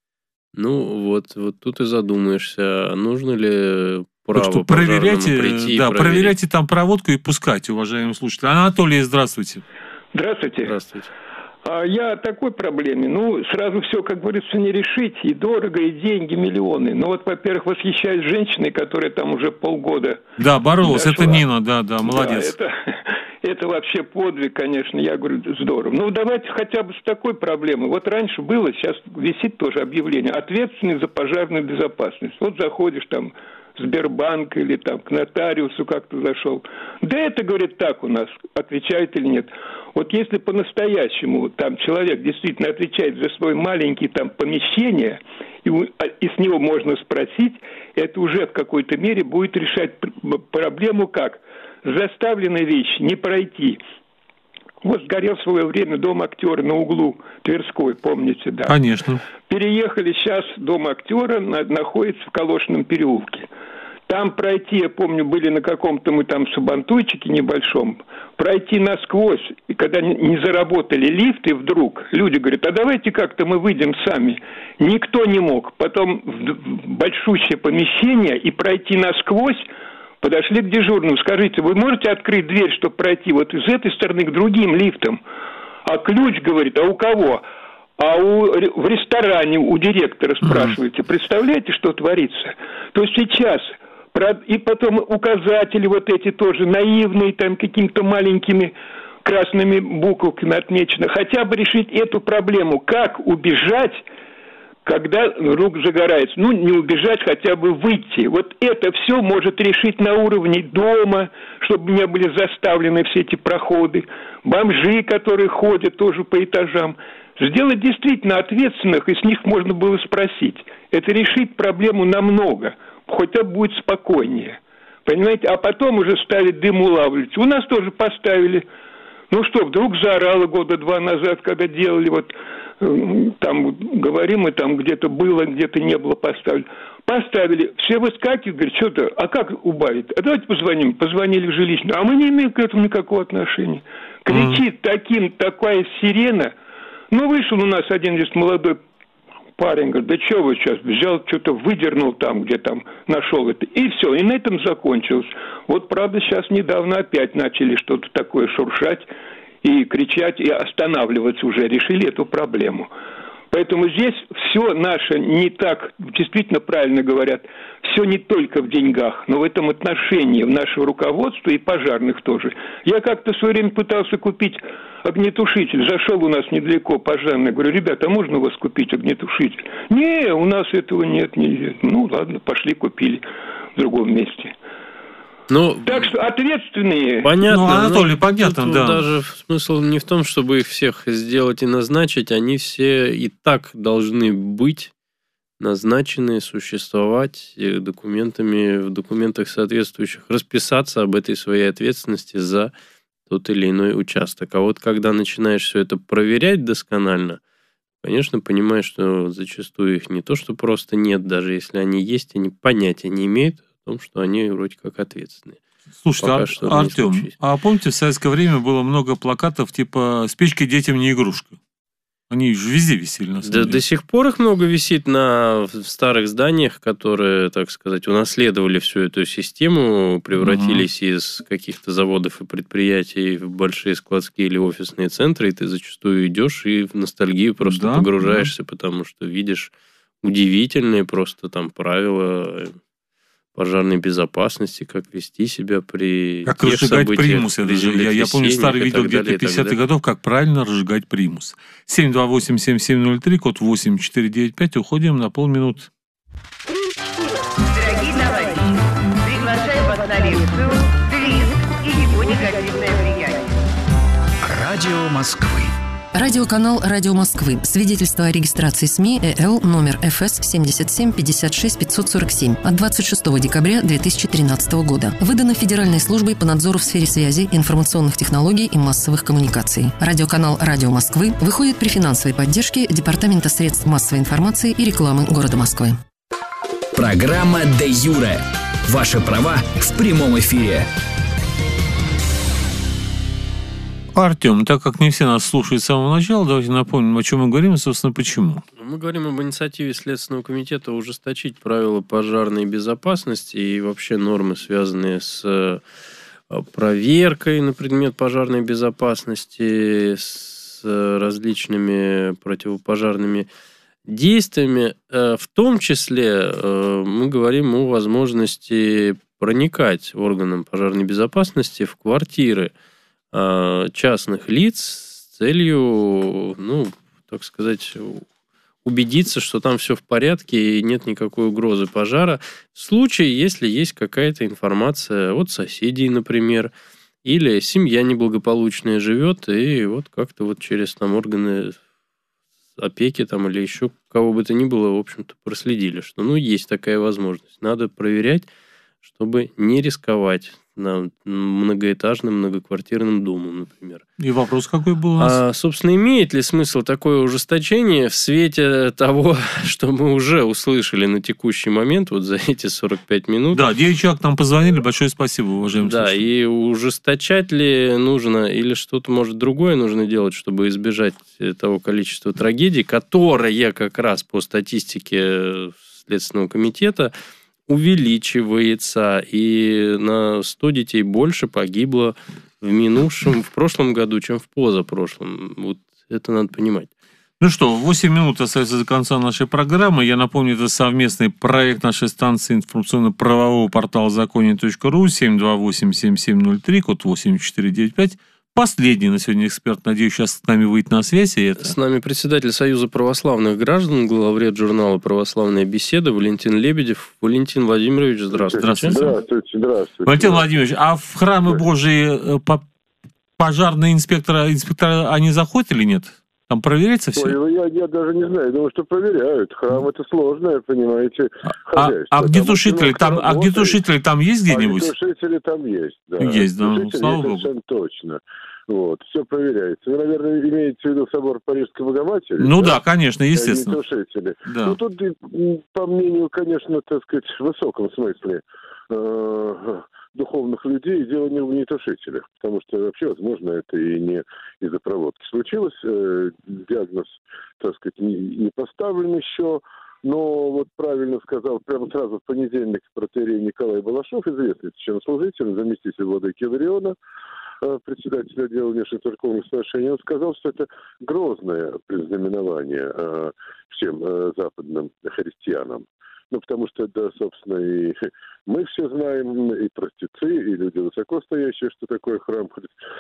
Ну, вот, вот тут и задумаешься, нужно ли право так что проверяйте, прийти да, и проверить. проверяйте там проводку и пускайте, уважаемые слушатели. Анатолий, здравствуйте. Здравствуйте. Здравствуйте. А я о такой проблеме. Ну, сразу все, как говорится, не решить. И дорого, и деньги, миллионы. Ну, вот, во-первых, восхищаюсь женщиной, которая там уже полгода... Да, боролась. дошла. Это Нина, да, да, молодец. Да, это, это вообще подвиг, конечно. Я говорю, здорово. Ну, давайте хотя бы с такой проблемой. Вот раньше было, сейчас висит тоже объявление. Ответственный за пожарную безопасность. Вот заходишь там... Сбербанк или там к нотариусу как-то зашел. Да это, говорит, так у нас, отвечает или нет. Вот если по-настоящему там человек действительно отвечает за свое маленькое там помещение, и, и с него можно спросить, это уже в какой-то мере будет решать проблему как? Заставленные вещи не пройти. Вот сгорел в свое время дом актера на углу Тверской, помните, да? Конечно. Переехали, сейчас дом актера на, находится в Калошном переулке. Там пройти, я помню, были на каком-то мы там сабантуйчике небольшом, пройти насквозь, и когда не заработали лифты вдруг, люди говорят, а давайте как-то мы выйдем сами. Никто не мог. Потом в большущее помещение и пройти насквозь. Подошли к дежурному, скажите, вы можете открыть дверь, чтобы пройти вот из этой стороны к другим лифтам? А ключ, говорит, а у кого? А у, в ресторане у директора спрашиваете. Представляете, что творится? То есть сейчас, и потом указатели вот эти тоже наивные, там какими-то маленькими красными буковками отмечены. Хотя бы решить эту проблему. Как убежать, когда рук загорается? Ну, не убежать, хотя бы выйти. Вот это все может решить на уровне дома, чтобы не были заставлены все эти проходы. Бомжи, которые ходят тоже по этажам. Сделать действительно ответственных, и с них можно было спросить. Это решит проблему намного. Хоть будет спокойнее. Понимаете? А потом уже ставить дымоулавливатель. У нас тоже поставили. Ну что, вдруг заорало года два назад, когда делали вот... Там, говорим, мы там где-то было, где-то не было поставили. Поставили, все выскакивают, говорят, что-то, а как убавить? А давайте позвоним. Позвонили в жилищную. А мы не имеем к этому никакого отношения. Кричит таким, такая сирена. Ну, вышел у нас один здесь молодой парень, говорит, да что вы сейчас, взял, что-то выдернул там, где там нашел это. И все, и на этом закончилось. Вот, правда, сейчас недавно опять начали что-то такое шуршать. И кричать, и останавливаться уже, решили эту проблему. Поэтому здесь все наше не так, действительно правильно говорят, все не только в деньгах, но в этом отношении в нашего руководства и пожарных тоже. Я как-то в свое время пытался купить огнетушитель, зашел у нас недалеко пожарный, говорю, ребята, а можно у вас купить огнетушитель? Не, у нас этого нет, нельзя. Ну ладно, пошли купили в другом месте. Ну, так что ответственные... Понятно. Ну, Анатолий, ну, понятно, тут да. Даже смысл не в том, чтобы их всех сделать и назначить. Они все и так должны быть назначены, существовать документами, в документах соответствующих, расписаться об этой своей ответственности за тот или иной участок. А вот когда начинаешь все это проверять досконально, конечно, понимаешь, что зачастую их не то, что просто нет, даже если они есть, они понятия не имеют о том, что они вроде как ответственные. Слушайте, пока Ар- что не Артем, случилось. а помните, в советское время было много плакатов типа «Спички детям не игрушка». Они же везде висели, на самом Да, деле. до сих пор их много висит на в старых зданиях, которые, так сказать, унаследовали всю эту систему, превратились угу. из каких-то заводов и предприятий в большие складские или офисные центры, и ты зачастую идешь и в ностальгию просто да, погружаешься, да. потому что видишь удивительные просто там правила пожарной безопасности, как вести себя при как тех разжигать событиях, примус. Это же, я, я помню старое видео где-то пятидесятых годов, как правильно разжигать примус. семь два восемь семь семь ноль три, код восемь четыре девять пять. Уходим на полминуты. Дорогие товарищи, приглашаю вас на лекцию «Твист и его негативное влияние». Радио Москвы. Радиоканал «Радио Москвы». Свидетельство о регистрации СМИ ЭЛ номер эф эс семьдесят семь пятьдесят шесть пятьсот сорок семь от двадцать шестого декабря две тысячи тринадцатого года. Выдано Федеральной службой по надзору в сфере связи, информационных технологий и массовых коммуникаций. Радиоканал «Радио Москвы» выходит при финансовой поддержке Департамента средств массовой информации и рекламы города Москвы. Программа «Де Юре». Ваши права в прямом эфире. Артем, так как не все нас слушают с самого начала, давайте напомним, о чем мы говорим и, собственно, почему. Мы говорим об инициативе Следственного комитета ужесточить правила пожарной безопасности и вообще нормы, связанные с проверкой на предмет пожарной безопасности, с различными противопожарными действиями. В том числе мы говорим о возможности проникать органам пожарной безопасности в квартиры частных лиц с целью, ну, так сказать, убедиться, что там все в порядке и нет никакой угрозы пожара. В случае, если есть какая-то информация от соседей, например, или семья неблагополучная живет, и вот как-то вот через там органы опеки там, или еще кого бы то ни было, в общем-то, проследили, что, ну, есть такая возможность. Надо проверять, чтобы не рисковать на многоэтажным, многоквартирным домом, например. И вопрос какой был у нас? А, собственно, имеет ли смысл такое ужесточение в свете того, что мы уже услышали на текущий момент, вот за эти сорок пять минут? Да, девять человек нам позвонили, большое спасибо, уважаемые Да, слушатели. и ужесточать ли нужно, или что-то, может, другое нужно делать, чтобы избежать того количества трагедий, которое как раз по статистике Следственного комитета увеличивается, и на сто детей больше погибло в минувшем, в прошлом году, чем в позапрошлом. Вот это надо понимать. Ну что, восемь минут остается до конца нашей программы. Я напомню, это совместный проект нашей станции информационно-правового портала законе точка ру, семь два восемь семь семь ноль три, код восемь четыре девять пять. Последний на сегодня эксперт, надеюсь, сейчас с нами выйдет на связь. И это... С нами председатель Союза православных граждан, главред журнала «Православная беседа» Валентин Лебедев. Валентин Владимирович, здравствуйте. Здравствуйте. Здравствуйте, здравствуйте. Валентин Владимирович, а в храмы Божии пожарные инспекторы, инспекторы, они заходят или нет? Там проверяется все? Ой, я, я даже не знаю, думаю, что проверяют. Храм это сложное, понимаете, а, а огнетушители там, огнетушители там есть где-нибудь? Огнетушители там есть, да. Есть, да, слава Богу. Совершенно точно. Вот, все проверяется. Вы, наверное, имеете в виду собор Парижской Богоматери? Ну да, да конечно, естественно. Огнетушители. Да. Ну, тут, по мнению, конечно, так сказать, в высоком смысле э- духовных людей, дело не в огнетушителях, потому что вообще, возможно, это и не из-за проводки случилось. Э- диагноз, так сказать, не, не поставлен еще, но вот правильно сказал прямо сразу в понедельник протоиерей Николай Балашов, известный священнослужитель, заместитель владыки Илариона, председатель отдела внешних церковных отношений, он сказал, что это грозное предзнаменование э, всем э, западным христианам. Ну, потому что, да, собственно, и мы все знаем, и простецы, и люди высокостоящие, что такое храм,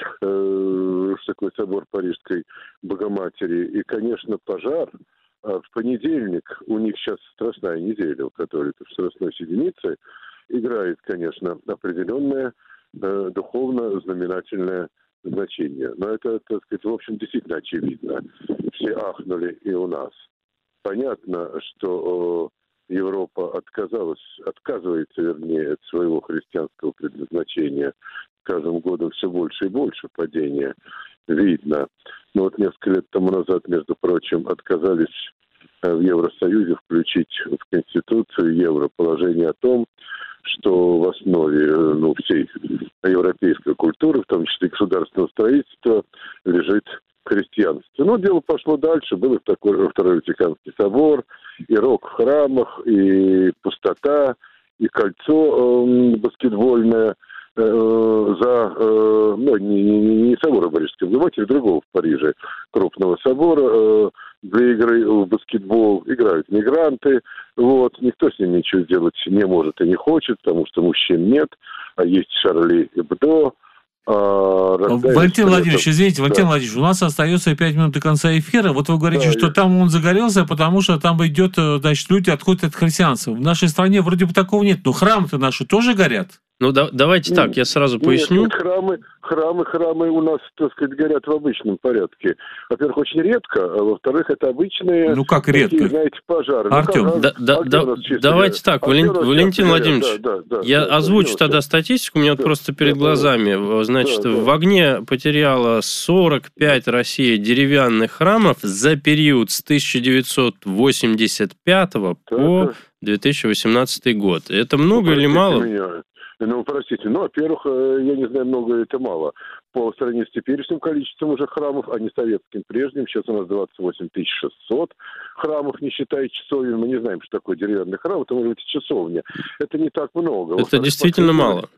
э, что такое собор Парижской Богоматери. И, конечно, пожар. В понедельник, у них сейчас страстная неделя у католиков, страстной седмицы, играет, конечно, определенное э, духовно-знаменательное значение. Но это, так сказать, в общем, действительно очевидно. Все ахнули и у нас. Понятно, что э, Европа отказалась, отказывается, вернее, от своего христианского предназначения. С каждым годом все больше и больше падения видно. Но вот несколько лет тому назад, между прочим, отказались в Евросоюзе включить в Конституцию евро положение о том, что в основе ну, всей европейской культуры, в том числе государственного строительства, лежит христианство. Но дело пошло дальше. Был и такой, Второй Ватиканский собор, и рок в храмах, и пустота, и кольцо э, баскетбольное э, за, э, ну, не, не, не собора Парижского, внимателя другого в Париже, крупного собора, э, для игры в баскетбол играют мигранты, вот, никто с ними ничего сделать не может и не хочет, потому что мужчин нет, а есть Шарли Эбдо. А, Валентин Владимирович, извините, Валентин да. Владимирович, у нас остается пять минут до конца эфира. Вот вы говорите, да, что я... там он загорелся, потому что там идет, значит, люди отходят от христианства. В нашей стране вроде бы такого нет, но храмы-то наши тоже горят. Ну, да, давайте так, я сразу Нет, поясню. Нет, храмы, храмы, храмы у нас, так сказать, горят в обычном порядке. Во-первых, очень редко, а во-вторых, это обычные... Ну, как редко? Такие, знаете, пожары. Артем, ну, как, да, да, да, давайте так, а Валентин, Валентин Владимирович, да, да, да, я да, озвучу да, тогда да, статистику, у меня да, вот просто перед да, глазами. Значит, да, да. в огне потеряла сорок пять Россия деревянных храмов за период с тысяча девятьсот восемьдесят пятого да, по да. две тысячи восемнадцатый год. Это много или мало? Меня. Ну, простите, ну, во-первых, я не знаю, много это мало. По сравнению с теперешним количеством уже храмов, а не советским прежним, сейчас у нас двадцать восемь тысяч шестьсот храмов, не считая часовен. Мы не знаем, что такое деревянный храм, это может быть часовня. Это не так много. Это действительно мало.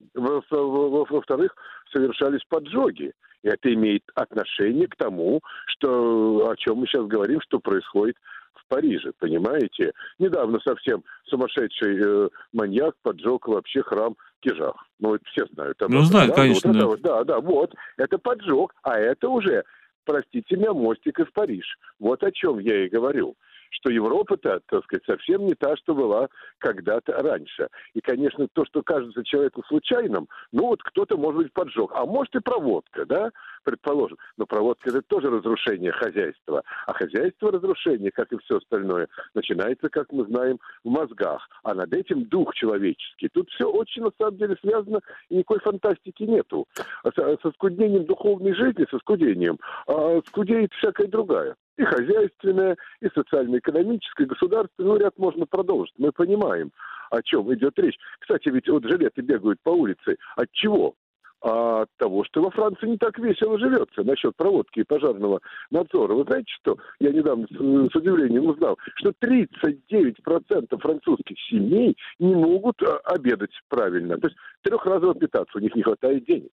Во-вторых, совершались поджоги. И это имеет отношение к тому, что, о чем мы сейчас говорим, что происходит в Париже, понимаете? Недавно совсем сумасшедший э, маньяк поджег вообще храм Кижах. Ну, это все знают. Ну, это, знают, да? конечно. Вот это, вот, да, да, вот. Это поджог, а это уже, простите меня, мостик из Париж. Вот о чем я и говорю. Что Европа-то, так сказать, совсем не та, что была когда-то раньше. И, конечно, то, что кажется человеку случайным, ну вот кто-то, может быть, поджег. А может и проводка, да, предположим. Но проводка – это тоже разрушение хозяйства. А хозяйство разрушение, как и все остальное, начинается, как мы знаем, в мозгах. А над этим дух человеческий. Тут все очень, на самом деле, связано, и никакой фантастики нету. Со, со скудением духовной жизни, со скудением, а скудеет всякая другая. И хозяйственная, и социально-экономическая, и государственная. Ну, ряд можно продолжить. Мы понимаем, о чем идет речь. Кстати, ведь вот жилеты бегают по улице. От чего? От того, что во Франции не так весело живется насчет проводки и пожарного надзора. Вы знаете что? Я недавно с удивлением узнал, что тридцать девять процентов французских семей не могут обедать правильно. То есть трехразово питаться, у них не хватает денег.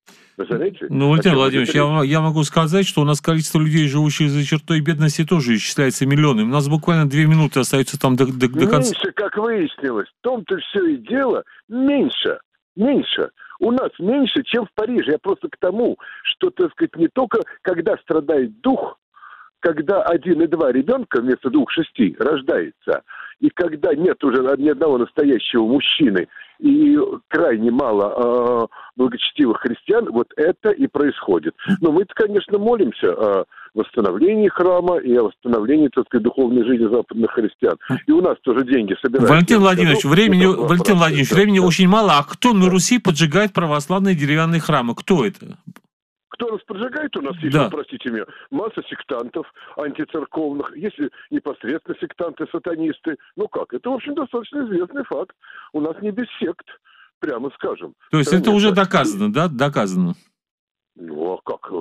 Ну, Валентин Владимирович, я, я могу сказать, что у нас количество людей, живущих за чертой бедности, тоже исчисляется миллионами. У нас буквально две минуты остается там до, до, до конца. Меньше, как выяснилось. В том-то все и дело. Меньше. Меньше. У нас меньше, чем в Париже. Я просто к тому, что, так сказать, не только когда страдает дух, когда один и два ребенка вместо двух шести рождается, и когда нет уже ни одного настоящего мужчины, и крайне мало э, благочестивых христиан, вот это и происходит. Но мы-то, конечно, молимся о восстановлении храма и о восстановлении, так сказать, духовной жизни западных христиан. И у нас тоже деньги собираются. Валентин Владимирович, времени, Валентин Владимирович, времени очень мало. А кто на Руси поджигает православные деревянные храмы? Кто это? Кто нас поджигает у нас, если, да. простите меня, масса сектантов антицерковных, есть непосредственно сектанты-сатанисты. Ну как, это, в общем, достаточно известный факт. У нас не без сект, прямо скажем. То есть это уже доказано, да? Доказано. Ну, а как?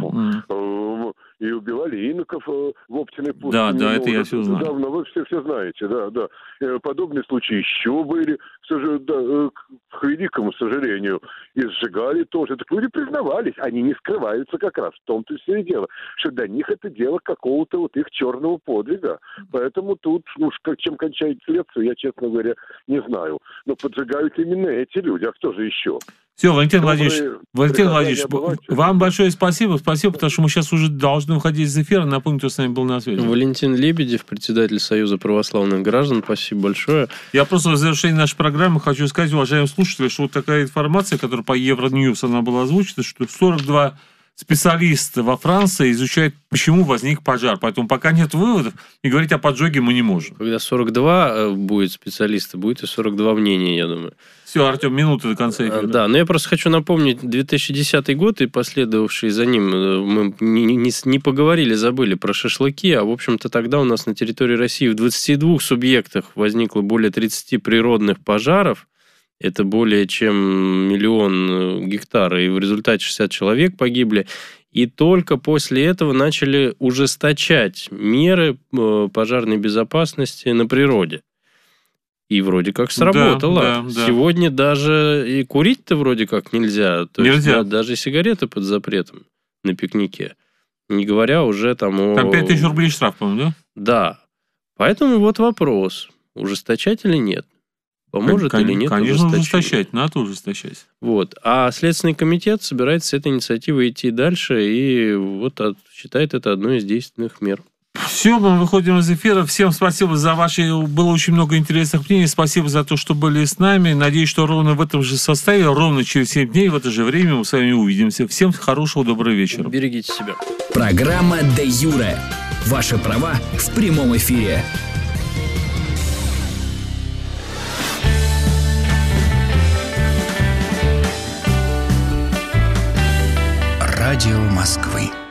Mm. И убивали иноков в Оптиной пустыне. Да, да, это я все знаю. Давно вы все, все знаете, да, да. Подобные случаи еще были, да, к великому сожалению. И сжигали тоже. Так люди признавались, они не скрываются как раз. В том-то все и дело, что для них это дело какого-то вот их черного подвига. Поэтому тут, ну, чем кончается следствие, я, честно говоря, не знаю. Но поджигают именно эти люди. А кто же еще? Все, Валентин Владимирович, Валентин Владимирович, вам большое спасибо. Спасибо, потому что мы сейчас уже должны уходить из эфира. Напомню, кто с нами был на связи. Валентин Лебедев, председатель Союза православных граждан. Спасибо большое. Я просто в завершении нашей программы хочу сказать, уважаемые слушатели, что вот такая информация, которая по Евроньюз она была озвучена, что сорок два специалиста во Франции изучают, почему возник пожар. Поэтому пока нет выводов, и говорить о поджоге мы не можем. Когда сорок два будет специалиста, будет и сорок два мнения, я думаю. Все, Артем, минуты до конца эфира. Да, но я просто хочу напомнить две тысячи десятый год и последовавшие за ним. Мы не, не, не поговорили, забыли про шашлыки, а, в общем-то, тогда у нас на территории России в двадцати двух субъектах возникло более тридцати природных пожаров. Это более чем миллион гектар, и в результате шестьдесят человек погибли. И только после этого начали ужесточать меры пожарной безопасности на природе. И вроде как сработало. Да, да, да. Сегодня даже и курить-то вроде как нельзя. То нельзя. Есть, да, даже сигареты под запретом на пикнике. Не говоря уже там о... Там пять тысяч рублей штраф, по-моему, да? Да. Поэтому вот вопрос. Ужесточать или нет? Поможет Кон- или нет? Конечно, ужесточать. Надо ужесточать. Вот. А Следственный комитет собирается с этой инициативой идти дальше и вот считает это одной из действенных мер. Все, мы выходим из эфира. Всем спасибо за ваши... Было очень много интересных мнений. Спасибо за то, что были с нами. Надеюсь, что ровно в этом же составе, ровно через семь дней, в это же время мы с вами увидимся. Всем хорошего, доброго вечера. Берегите себя. Программа «Де Юре». Ваши права в прямом эфире. Радио Москвы.